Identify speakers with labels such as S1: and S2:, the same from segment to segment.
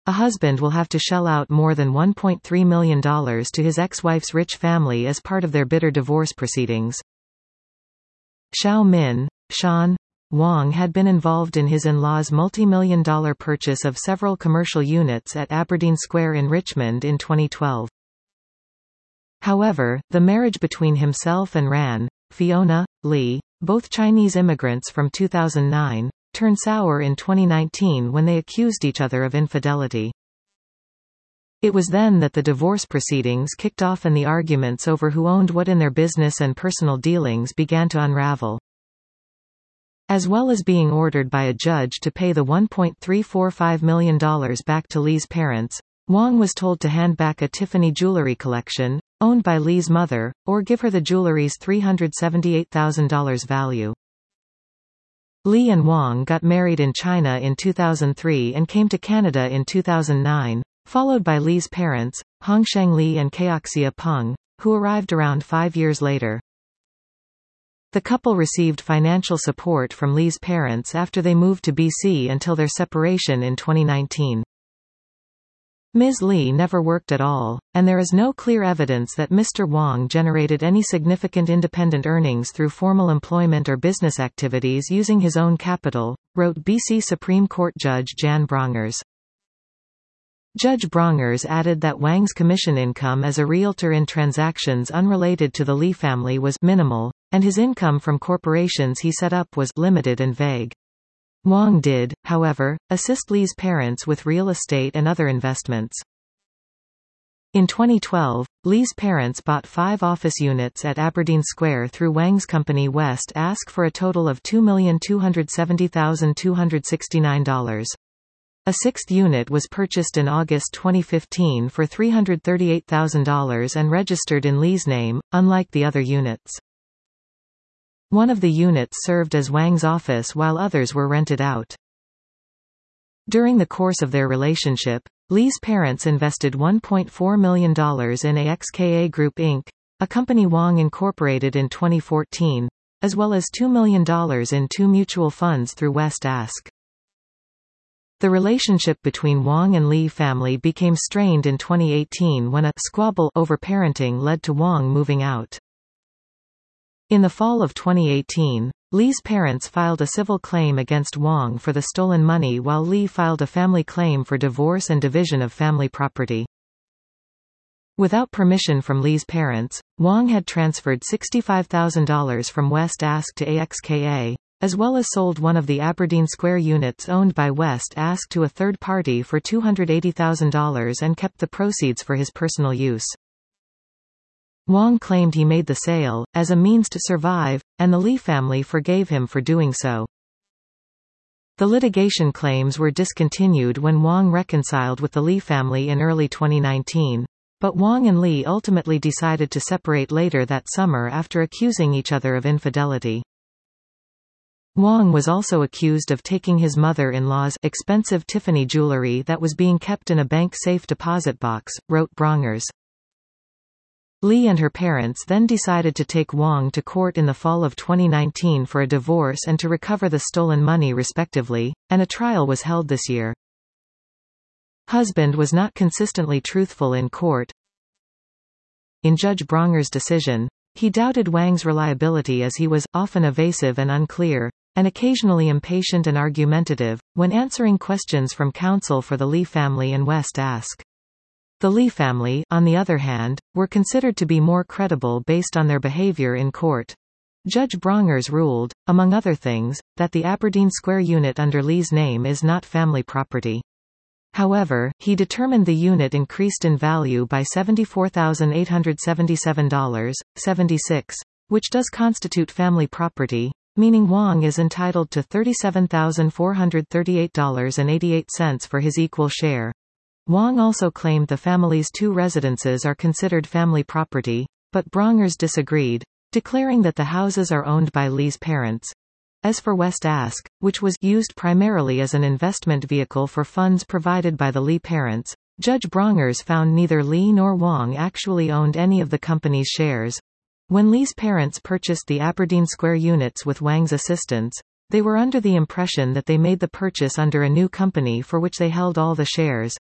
S1: a husband will have to shell out more than $1.3 million to his ex-wife's rich family as part of their bitter divorce proceedings. Xiao Min, Shan Wang had been involved in his in-law's multi-million-dollar purchase of several commercial units at Aberdeen Square in Richmond in 2012. However, the marriage between himself and Ran, Fiona, Lee, both Chinese immigrants from 2009, turned sour in 2019 when they accused each other of infidelity. It was then that the divorce proceedings kicked off and the arguments over who owned what in their business and personal dealings began to unravel. As well as being ordered by a judge to pay the $1.345 million back to Lee's parents, Wang was told to hand back a Tiffany jewelry collection, owned by Lee's mother, or give her the jewelry's $378,000 value. Lee and Wang got married in China in 2003 and came to Canada in 2009, followed by Lee's parents, Hongsheng Lee and Keoxia Peng, who arrived around 5 years later. The couple received financial support from Lee's parents after they moved to BC until their separation in 2019. Ms. Lee never worked at all, and there is no clear evidence that Mr. Wang generated any significant independent earnings through formal employment or business activities using his own capital, wrote BC Supreme Court Judge Jan Brongers. Judge Brongers added that Wang's commission income as a realtor in transactions unrelated to the Lee family was minimal, and his income from corporations he set up was limited and vague. Wang did, however, assist Lee's parents with real estate and other investments. In 2012, Lee's parents bought 5 office units at Aberdeen Square through Wang's company West Ask for a total of $2,270,269. A 6th unit was purchased in August 2015 for $338,000 and registered in Lee's name, unlike the other units. One of the units served as Wang's office while others were rented out. During the course of their relationship, Lee's parents invested $1.4 million in AXKA Group Inc., a company Wang incorporated in 2014, as well as $2 million in 2 mutual funds through West Ask. The relationship between Wang and Lee family became strained in 2018 when a squabble over parenting led to Wang moving out. In the fall of 2018, Lee's parents filed a civil claim against Wang for the stolen money while Lee filed a family claim for divorce and division of family property. Without permission from Lee's parents, Wang had transferred $65,000 from West Ask to AXKA, as well as sold one of the Aberdeen Square units owned by West Ask to a third party for $280,000 and kept the proceeds for his personal use. Wang claimed he made the sale as a means to survive, and the Lee family forgave him for doing so. The litigation claims were discontinued when Wang reconciled with the Lee family in early 2019, but Wang and Lee ultimately decided to separate later that summer after accusing each other of infidelity. Wang was also accused of taking his mother-in-law's expensive Tiffany jewelry that was being kept in a bank safe deposit box, wrote Brongers. Lee and her parents then decided to take Wang to court in the fall of 2019 for a divorce and to recover the stolen money respectively, and a trial was held this year. Husband was not consistently truthful in court. In Judge Brongers' decision, he doubted Wang's reliability as he was often evasive and unclear, and occasionally impatient and argumentative, when answering questions from counsel for the Lee family and West Ask. The Lee family, on the other hand, were considered to be more credible based on their behavior in court. Judge Brongers ruled, among other things, that the Aberdeen Square unit under Lee's name is not family property. However, he determined the unit increased in value by $74,877.76, which does constitute family property, meaning Wang is entitled to $37,438.88 for his equal share. Wang also claimed the family's 2 residences are considered family property, but Brongers disagreed, declaring that the houses are owned by Lee's parents. As for West Ask, which was used primarily as an investment vehicle for funds provided by the Lee parents, Judge Brongers found neither Lee nor Wang actually owned any of the company's shares. When Lee's parents purchased the Aberdeen Square units with Wang's assistance, they were under the impression that they made the purchase under a new company for which they held all the shares.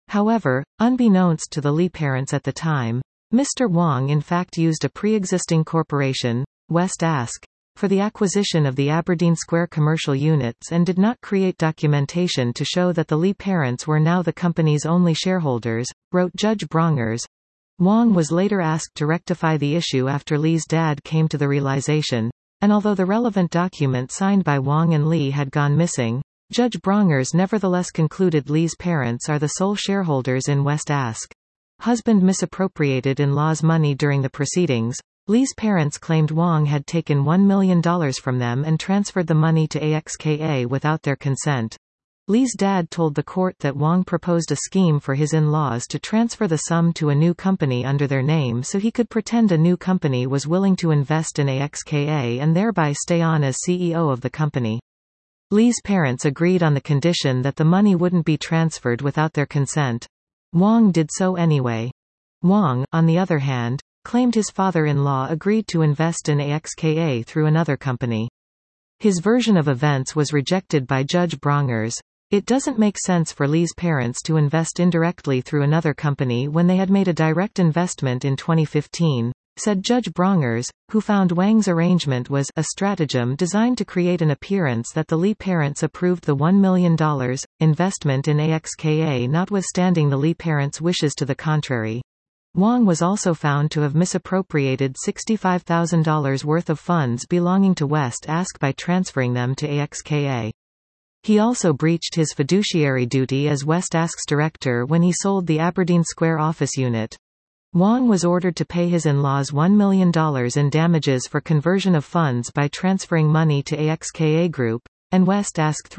S1: However, unbeknownst to the Lee parents at the time, Mr. Wong in fact used a pre-existing corporation, West Ask, for the acquisition of the Aberdeen Square commercial units and did not create documentation to show that the Lee parents were now the company's only shareholders, wrote Judge Brongers. Wong was later asked to rectify the issue after Lee's dad came to the realization, and although the relevant document signed by Wong and Lee had gone missing, Judge Brongers nevertheless concluded Lee's parents are the sole shareholders in West Ask. Husband misappropriated in-law's money during the proceedings. Lee's parents claimed Wong had taken $1 million from them and transferred the money to AXKA without their consent. Lee's dad told the court that Wong proposed a scheme for his in-laws to transfer the sum to a new company under their name so he could pretend a new company was willing to invest in AXKA and thereby stay on as CEO of the company. Lee's parents agreed on the condition that the money wouldn't be transferred without their consent. Wong did so anyway. Wong, on the other hand, claimed his father-in-law agreed to invest in AXKA through another company. His version of events was rejected by Judge Brongers. It doesn't make sense for Lee's parents to invest indirectly through another company when they had made a direct investment in 2015, said Judge Brongers, who found Wang's arrangement was a stratagem designed to create an appearance that the Lee parents approved the $1 million investment in AXKA notwithstanding the Lee parents' wishes to the contrary. Wong was also found to have misappropriated $65,000 worth of funds belonging to West Ask by transferring them to AXKA. He also breached his fiduciary duty as West Ask's director when he sold the Aberdeen Square office unit. Wong was ordered to pay his in-laws $1 million in damages for conversion of funds by transferring money to AXKA Group, and West Ask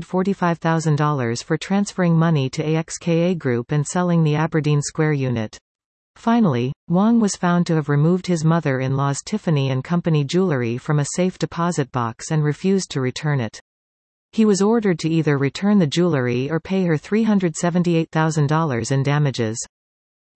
S1: $345,000 for transferring money to AXKA Group and selling the Aberdeen Square unit. Finally, Wong was found to have removed his mother-in-law's Tiffany & Company jewelry from a safe deposit box and refused to return it. He was ordered to either return the jewelry or pay her $378,000 in damages.